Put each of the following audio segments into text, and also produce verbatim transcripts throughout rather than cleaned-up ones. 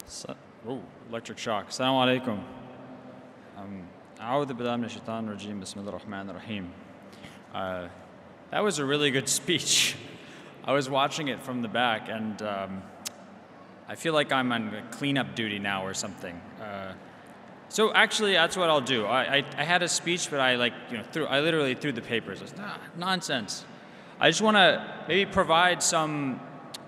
So, oh, electric shock. Assalamu alaikum. Um, A'udhu billahi minash shaitanir rajeem. Bismillahir rahmanir rahim. Uh, That was a really good speech. I was watching it from the back, and um, I feel like I'm on cleanup duty now or something. Uh, so actually, that's what I'll do. I, I, I had a speech, but I like you know threw I literally threw the papers. I was, nah, nonsense. I just want to maybe provide some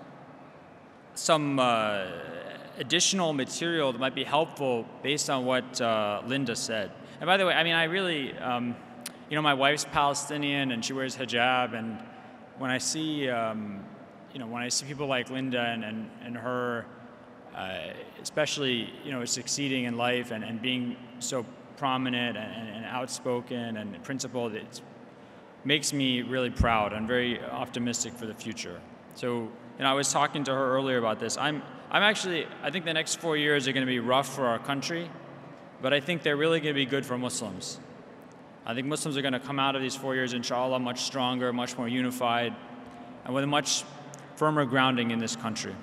some uh, additional material that might be helpful based on what uh, Linda said. And by the way, I mean I really. Um, You know, my wife's Palestinian and she wears hijab, and when I see, um, you know, when I see people like Linda and, and, and her, uh, especially, you know, succeeding in life and, and being so prominent and, and outspoken and principled, it makes me really proud. I'm very optimistic for the future. So, you know, I was talking to her earlier about this. I'm, I'm actually, I think the next four years are going to be rough for our country, but I think they're really going to be good for Muslims. I think Muslims are going to come out of these four years, inshallah, much stronger, much more unified, and with a much firmer grounding in this country.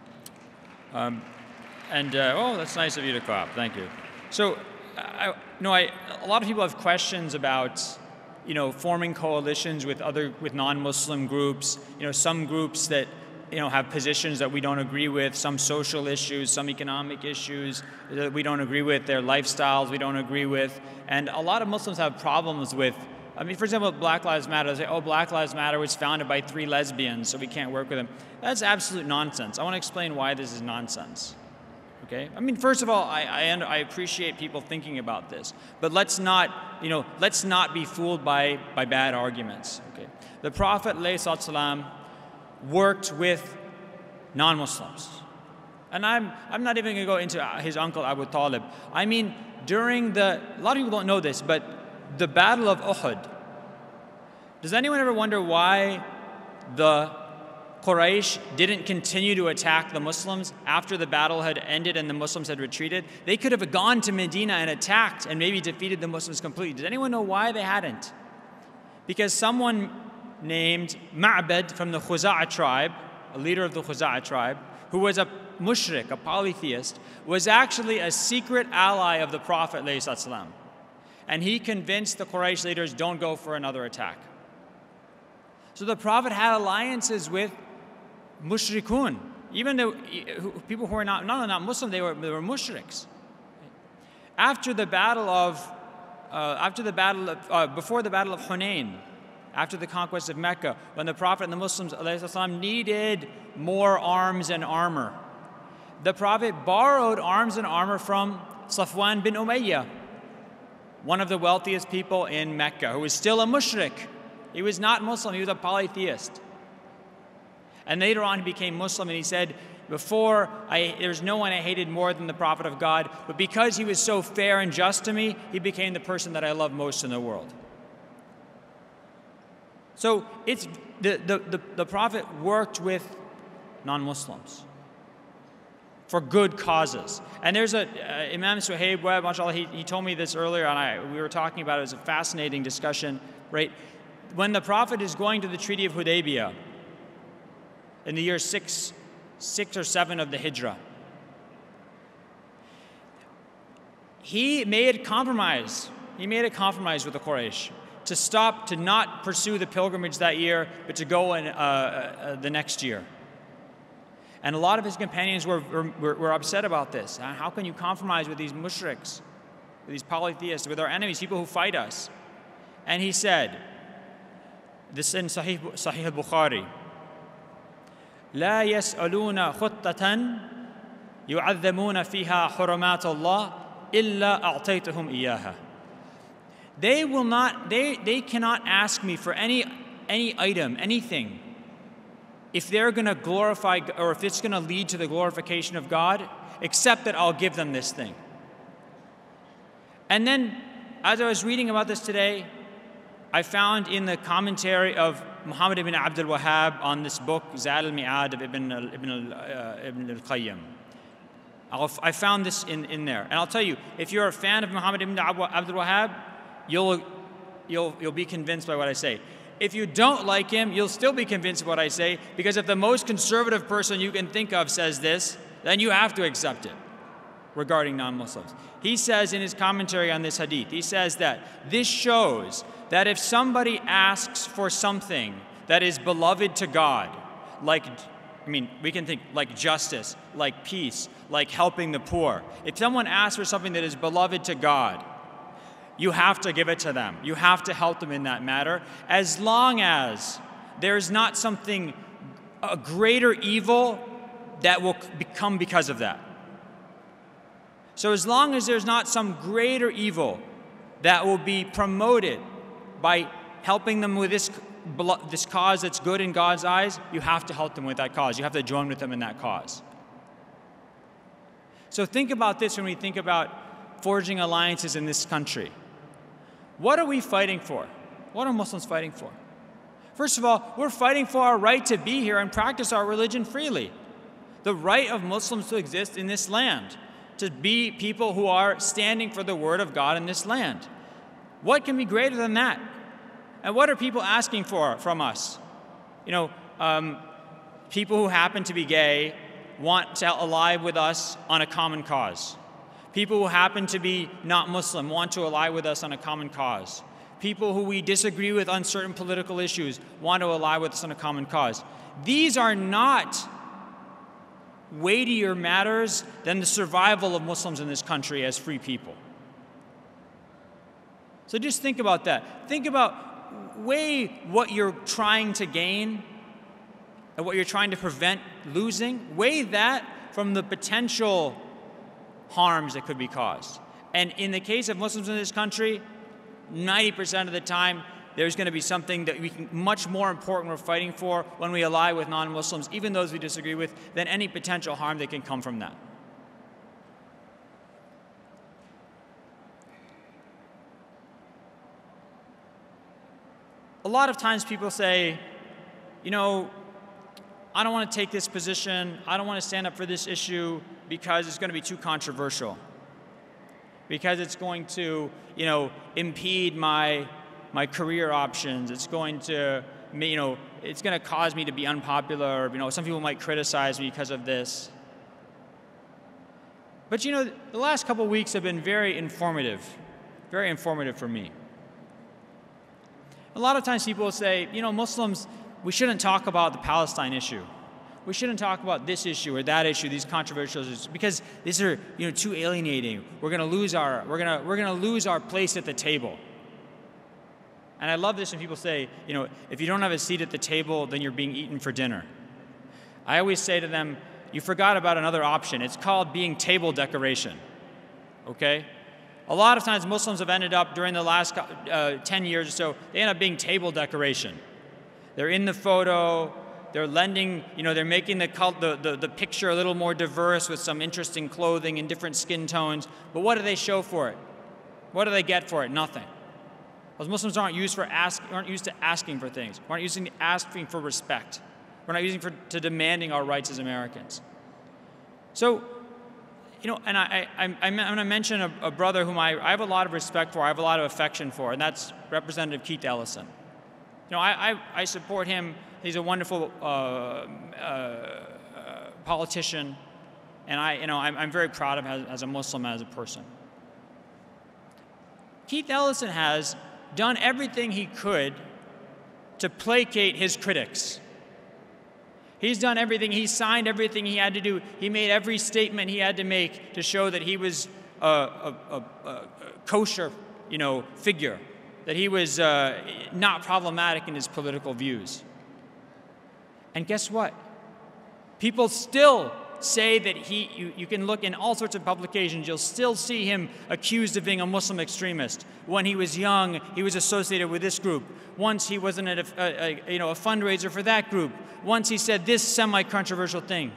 Um, and, uh, oh, that's nice of you to clap. Thank you. So, I, you know, I, a lot of people have questions about, you know, forming coalitions with other, with non-Muslim groups, you know, some groups that, you know, have positions that we don't agree with, some social issues, some economic issues that we don't agree with, their lifestyles we don't agree with. And a lot of Muslims have problems with, I mean, for example, Black Lives Matter, they say, oh, Black Lives Matter was founded by three lesbians, so we can't work with them. That's absolute nonsense. I want to explain why this is nonsense. Okay? I mean, first of all, I, I, I appreciate people thinking about this, but let's not, you know, let's not be fooled by, by bad arguments. Okay? The Prophet ﷺ worked with non-Muslims. And I'm, I'm not even going to go into his uncle Abu Talib. I mean, during the, a lot of people don't know this, but the Battle of Uhud, does anyone ever wonder why the Quraysh didn't continue to attack the Muslims after the battle had ended and the Muslims had retreated? They could have gone to Medina and attacked and maybe defeated the Muslims completely. Does anyone know why they hadn't? Because someone named Ma'bad from the Khuza'a tribe, a leader of the Khuza'a tribe, who was a mushrik, a polytheist, was actually a secret ally of the Prophet ﷺ. And he convinced the Quraysh leaders, don't go for another attack. So the Prophet had alliances with mushrikun, even though people who were not, not only not Muslim, they were, they were mushriks. After the battle of, uh, after the battle of, uh, before the battle of Hunayn, after the conquest of Mecca, when the Prophet and the Muslims ﷺ needed more arms and armor, the Prophet borrowed arms and armor from Safwan bin Umayyah, one of the wealthiest people in Mecca, who was still a mushrik. He was not Muslim, he was a polytheist. And later on he became Muslim, and he said, before, I, there's no one I hated more than the Prophet of God, but because he was so fair and just to me, he became the person that I love most in the world. So it's, the, the, the, the Prophet worked with non-Muslims for good causes. And there's a, uh, Imam Suhaib Webb, mashallah, he, he told me this earlier, and I, we were talking about it. It was a fascinating discussion, right? When the Prophet is going to the Treaty of Hudaybiyah in the year six, six or seven of the Hijrah, he made a compromise. He made a compromise with the Quraysh to stop, to not pursue the pilgrimage that year, but to go in, uh, uh, the next year. And a lot of his companions were, were, were upset about this. How can you compromise with these mushriks, with these polytheists, with our enemies, people who fight us? And he said, this in Sahih, Sahih al-Bukhari, لا يسألون خطة يعظمون فيها حرمات الله إلا أعطيتهم إياها. They will not, they, they cannot ask me for any, any item, anything, if they're going to glorify, or if it's going to lead to the glorification of God, except that I'll give them this thing. And then, as I was reading about this today, I found in the commentary of Muhammad ibn Abdul Wahhab on this book, Zad al-Mi'ad of Ibn, Ibn, uh, Ibn al-Qayyim. I found this in, in there. And I'll tell you, if you're a fan of Muhammad ibn Abdul Wahhab, You'll, you'll, you'll be convinced by what I say. If you don't like him, you'll still be convinced of what I say, because if the most conservative person you can think of says this, then you have to accept it. regarding non-Muslims. He says in his commentary on this hadith, he says that this shows that if somebody asks for something that is beloved to God, like, I mean, we can think like justice, like peace, like helping the poor. If someone asks for something that is beloved to God, you have to give it to them. You have to help them in that matter, as long as there's not something, a greater evil that will become because of that. So as long as there's not some greater evil that will be promoted by helping them with this, this cause that's good in God's eyes, you have to help them with that cause. You have to join with them in that cause. So think about this when we think about forging alliances in this country. What are we fighting for? What are Muslims fighting for? First of all, we're fighting for our right to be here and practice our religion freely. The right of Muslims to exist in this land, to be people who are standing for the word of God in this land. What can be greater than that? And what are people asking for from us? You know, um, people who happen to be gay want to ally with us on a common cause. People who happen to be not Muslim want to ally with us on a common cause. People who we disagree with on certain political issues want to ally with us on a common cause. These are not weightier matters than the survival of Muslims in this country as free people. So just think about that. Think about, weigh what you're trying to gain and what you're trying to prevent losing. Weigh that from the potential harms that could be caused. And in the case of Muslims in this country, ninety percent of the time, there's going to be something that we can, much more important we're fighting for when we ally with non-Muslims, even those we disagree with, than any potential harm that can come from that. A lot of times people say, you know, I don't want to take this position, I don't want to stand up for this issue because it's going to be too controversial, because it's going to, you know, impede my my career options. It's going to, you know, it's going to cause me to be unpopular. You know, some people might criticize me because of this. But you know, the last couple of weeks have been very informative, very informative for me. A lot of times people will say, you know, Muslims, we shouldn't talk about the Palestine issue. We shouldn't talk about this issue or that issue, these controversial issues, because these are, you know, too alienating. We're going to lose our, we're going to, we're going to lose our place at the table. And I love this when people say, you know, if you don't have a seat at the table, then you're being eaten for dinner. I always say to them, you forgot about another option. It's called being table decoration, okay? A lot of times Muslims have ended up, during the last uh, ten years or so, they end up being table decoration. They're in the photo, they're lending, you know, they're making the, cult, the, the, the picture a little more diverse with some interesting clothing and different skin tones, but what do they show for it? What do they get for it? Nothing. Because Muslims aren't used, for ask, aren't used to asking for things. We aren't using to asking for respect. We're not using for to demanding our rights as Americans. So, you know, and I, I, I'm going to mention a, a brother whom I, I have a lot of respect for, I have a lot of affection for, and that's Representative Keith Ellison. You know, I, I, I support him. He's a wonderful uh, uh, politician, and I, you know, I'm, I'm very proud of him as, as a Muslim, as a person. Keith Ellison has done everything he could to placate his critics. He's done everything, he signed everything he had to do. He made every statement he had to make to show that he was a, a, a, a kosher, you know, figure, that he was uh, not problematic in his political views. And guess what? People still say that he, you, you can look in all sorts of publications, you'll still see him accused of being a Muslim extremist. When he was young, he was associated with this group. Once he wasn't a, a, a, you know, a fundraiser for that group. Once he said this semi-controversial thing.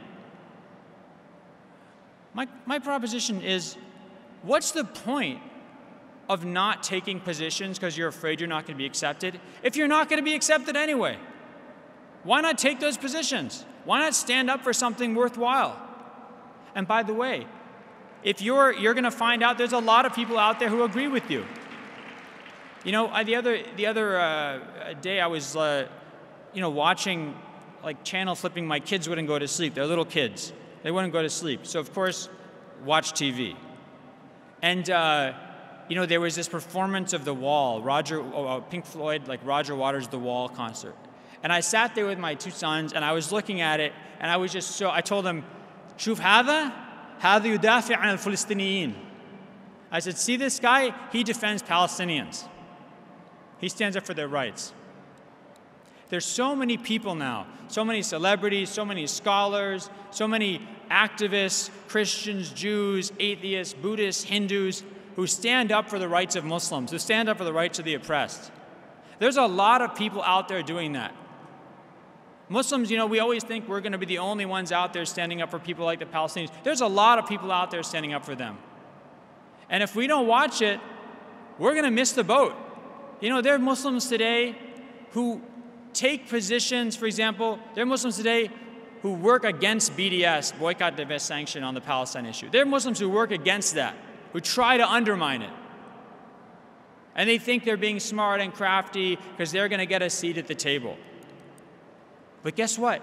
My, my proposition is, what's the point of not taking positions because you're afraid you're not going to be accepted if you're not going to be accepted anyway? Why not take those positions? Why not stand up for something worthwhile? And by the way, if you're, you're going to find out there's a lot of people out there who agree with you. You know, I, the other, the other uh, day I was, uh, you know, watching, like, channel flipping. My kids wouldn't go to sleep. They're little kids. They wouldn't go to sleep. So, of course, watch T V. And, uh, you know, there was this performance of The Wall, Roger, uh, Pink Floyd, like Roger Waters' The Wall concert. And I sat there with my two sons, and I was looking at it, and I was just so, I told them, شوف هذا هذا يدافع عن الفلسطينيين. I said, see this guy? He defends Palestinians. He stands up for their rights. There's so many people now, so many celebrities, so many scholars, so many activists, Christians, Jews, atheists, Buddhists, Hindus, who stand up for the rights of Muslims, who stand up for the rights of the oppressed. There's a lot of people out there doing that. Muslims, you know, we always think we're going to be the only ones out there standing up for people like the Palestinians. There's a lot of people out there standing up for them. And if we don't watch it, we're going to miss the boat. You know, there are Muslims today who take positions, for example, there are Muslims today who work against B D S, boycott, divest, sanction, on the Palestine issue. There are Muslims who work against that, who try to undermine it. And they think they're being smart and crafty because they're going to get a seat at the table. But guess what?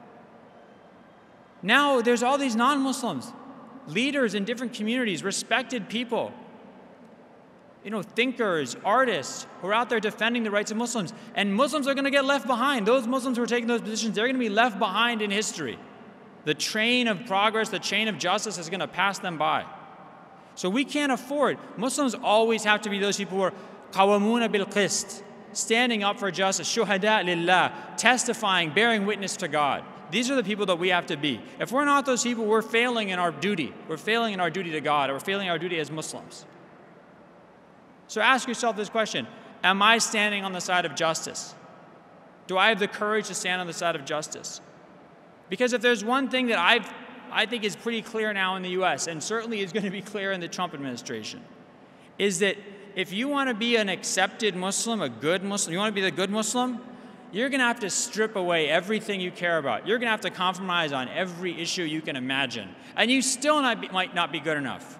Now there's all these non-Muslims, leaders in different communities, respected people, you know, thinkers, artists who are out there defending the rights of Muslims. And Muslims are going to get left behind. Those Muslims who are taking those positions, they're going to be left behind in history. The train of progress, the chain of justice is going to pass them by. So we can't afford. Muslims always have to be those people who are qawamuna bil qist, standing up for justice, shuhada lillah, testifying, bearing witness to God. These are the people that we have to be. If we're not those people, we're failing in our duty. We're failing in our duty to God, or we're failing our duty as Muslims. So ask yourself this question: am I standing on the side of justice? Do I have the courage to stand on the side of justice? Because if there's one thing that I've, I think is pretty clear now in the U S, and certainly is going to be clear in the Trump administration, is that if you want to be an accepted Muslim, a good Muslim, you want to be the good Muslim, you're going to have to strip away everything you care about. You're going to have to compromise on every issue you can imagine. And you still not be, might not be good enough.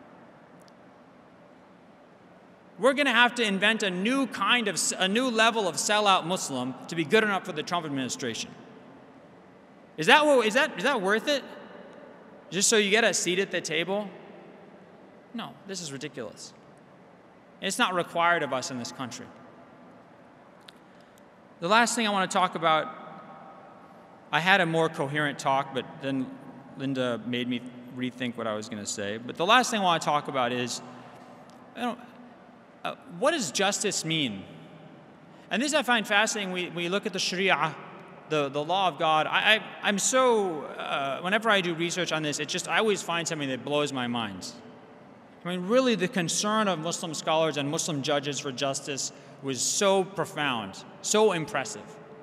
We're going to have to invent a new kind of, a new level of sellout Muslim to be good enough for the Trump administration. Is that, what, is that, is that worth it? Just so you get a seat at the table? No, this is ridiculous. It's not required of us in this country. The last thing I want to talk about, I had a more coherent talk, but then Linda made me rethink what I was going to say. But the last thing I want to talk about is, you know, uh, what does justice mean? And this I find fascinating when we look at the Sharia, the, the law of God. I, I, I'm so, uh, whenever I do research on this, it just, I always find something that blows my mind. I mean, really, the concern of Muslim scholars and Muslim judges for justice was so profound, so impressive.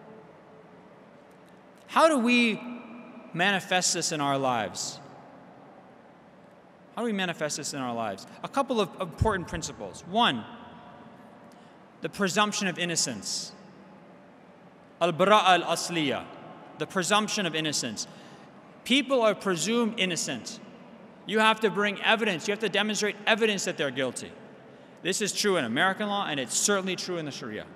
How do we manifest this in our lives? How do we manifest this in our lives? A couple of important principles. One, the presumption of innocence. Al-bara'a al-asliya, the presumption of innocence. People are presumed innocent. You have to bring evidence. You have to demonstrate evidence that they're guilty. This is true in American law, and it's certainly true in the Sharia.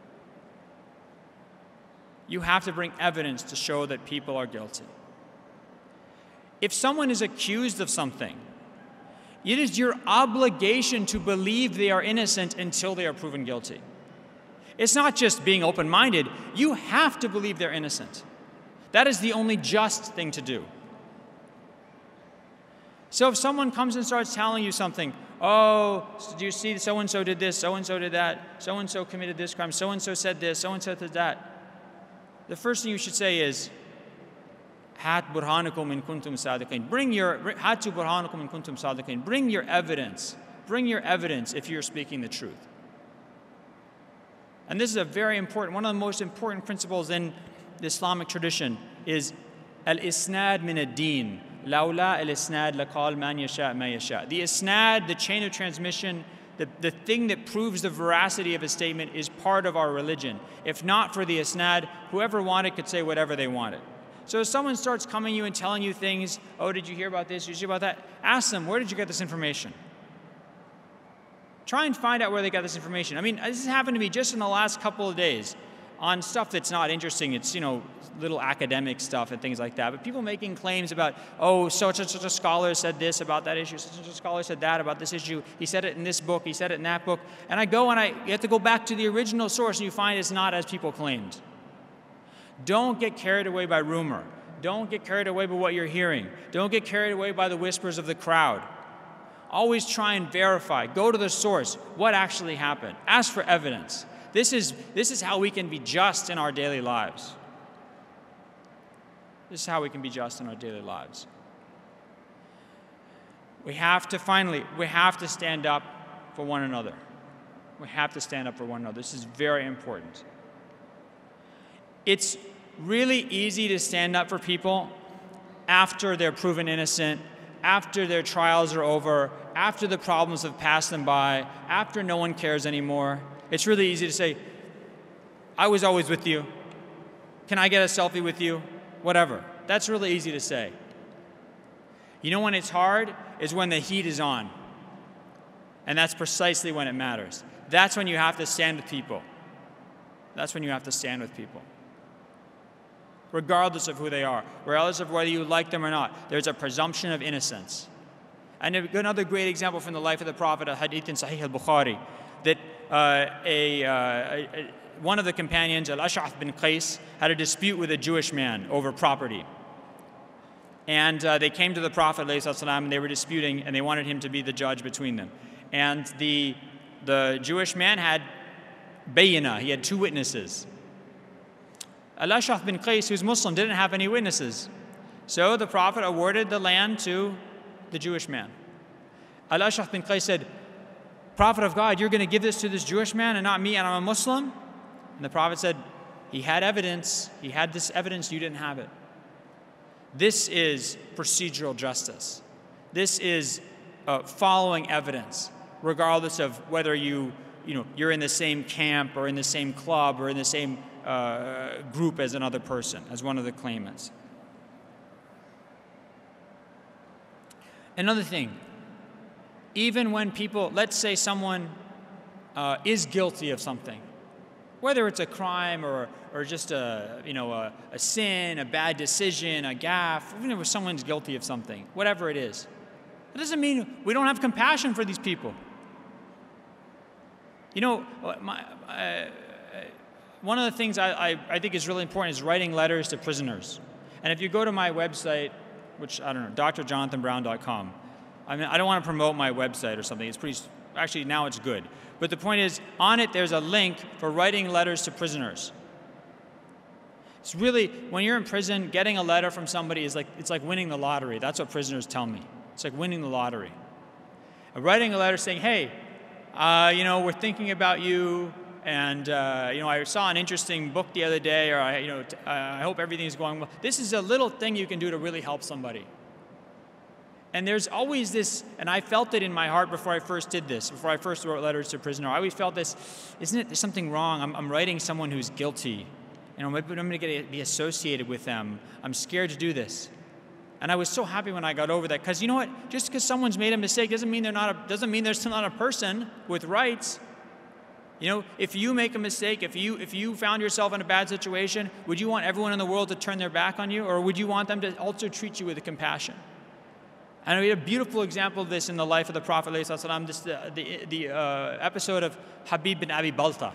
You have to bring evidence to show that people are guilty. If someone is accused of something, it is your obligation to believe they are innocent until they are proven guilty. It's not just being open-minded. You have to believe they're innocent. That is the only just thing to do. So if someone comes and starts telling you something, oh, do you see so-and-so did this, so-and-so did that, so-and-so committed this crime, so-and-so said this, so-and-so did that, the first thing you should say is, Hat burhanakum in kuntum sadiqin. Bring your hatu burhanakum in kuntum sadiqin. Bring your evidence. Bring your evidence if you're speaking the truth. And this is a very important, one of the most important principles in the Islamic tradition is al-isnad min ad-din. Laula al-isnad laqal man yasha ma yasha. The isnad, the chain of transmission, the, the thing that proves the veracity of a statement is part of our religion. If not for the isnad, whoever wanted could say whatever they wanted. So if someone starts coming to you and telling you things, oh, did you hear about this, did you hear about that? Ask them, where did you get this information? Try and find out where they got this information. I mean, this has happened to me just in the last couple of days. on stuff that's not interesting. It's, you know, little academic stuff and things like that. But people making claims about, oh, such and such a scholar said this about that issue, such and such a scholar said that about this issue, he said it in this book, he said it in that book. And I go and I, you have to go back to the original source and you find it's not as people claimed. Don't get carried away by rumor. Don't get carried away by what you're hearing. Don't get carried away by the whispers of the crowd. Always try and verify. Go to the source. What actually happened? Ask for evidence. This is, this is how we can be just in our daily lives. This is how we can be just in our daily lives. We have to finally, we have to stand up for one another. We have to stand up for one another. This is very important. It's really easy to stand up for people after they're proven innocent, after their trials are over, after the problems have passed them by, after no one cares anymore. It's really easy to say, I was always with you. Can I get a selfie with you? Whatever. That's really easy to say. You know when it's hard? Is when the heat is on. And that's precisely when it matters. That's when you have to stand with people. That's when you have to stand with people. Regardless of who they are, regardless of whether you like them or not, there's a presumption of innocence. And another great example from the life of the Prophet, a hadith in Sahih al-Bukhari, that uh, a, uh, a, one of the companions, Al-Ash'ath bin Qais, had a dispute with a Jewish man over property. And uh, they came to the Prophet ﷺ, and they were disputing, and they wanted him to be the judge between them. And the, the Jewish man had bayina, he had two witnesses. Al-Ash'ath bin Qais, who's Muslim, didn't have any witnesses. So the Prophet awarded the land to the Jewish man. Al-Ash'ath bin Qais said, Prophet of God, you're going to give this to this Jewish man and not me, and I'm a Muslim? And the Prophet said, he had evidence. He had this evidence, you didn't have it. This is procedural justice. This is uh, following evidence, regardless of whether you, you know, you're in the same camp or in the same club or in the same uh, group as another person, as one of the claimants. Another thing, even when people, let's say someone uh, is guilty of something, whether it's a crime or, or just a, you know, a, a sin, a bad decision, a gaffe, even if someone's guilty of something, whatever it is, it doesn't mean we don't have compassion for these people. You know, my, uh, one of the things I, I, I think is really important is writing letters to prisoners. And if you go to my website, which, I don't know, D R jonathan brown dot com, I mean, I don't want to promote my website or something. It's pretty, actually, now it's good. But the point is, on it, there's a link for writing letters to prisoners. It's really, when you're in prison, getting a letter from somebody is like, it's like winning the lottery. That's what prisoners tell me. It's like winning the lottery. Uh, writing a letter saying, hey, uh, you know, we're thinking about you, and, uh, you know, I saw an interesting book the other day, or, I, you know, t uh, I hope everything's going well. This is a little thing you can do to really help somebody. And there's always this, and I felt it in my heart before I first did this, before I first wrote letters to prisoners. I always felt this, isn't it, there's something wrong? I'm, I'm writing someone who's guilty. You know, maybe I'm going to be associated with them. I'm scared to do this. And I was so happy when I got over that, because you know what? Just because someone's made a mistake doesn't mean they're not a, doesn't mean they're still not a person with rights. You know, if you make a mistake, if you if you found yourself in a bad situation, would you want everyone in the world to turn their back on you, or would you want them to also treat you with compassion? And we had a beautiful example of this in the life of the Prophet ﷺ, this the the, the uh, episode of Habib bin Abi Balta.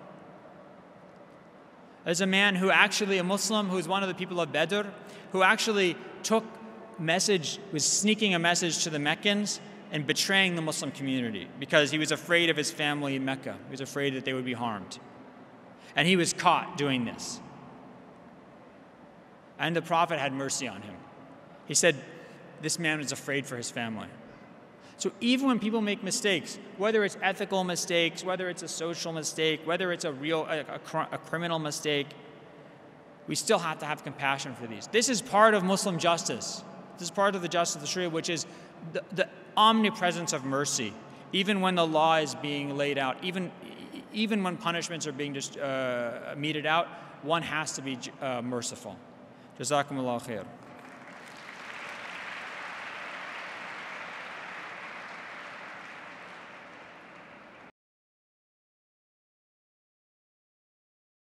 There's a man who actually, a Muslim, who's one of the people of Badr, who actually took message, was sneaking a message to the Meccans and betraying the Muslim community because he was afraid of his family in Mecca. He was afraid that they would be harmed. And he was caught doing this. And the Prophet had mercy on him. He said, this man was afraid for his family. So even when people make mistakes, whether it's ethical mistakes, whether it's a social mistake, whether it's a real, a, a, a criminal mistake, we still have to have compassion for these. This is part of Muslim justice. This is part of the justice of the Sharia, which is the, the omnipresence of mercy. Even when the law is being laid out, even, even when punishments are being just, uh, meted out, one has to be uh, merciful. Jazakumullah khair.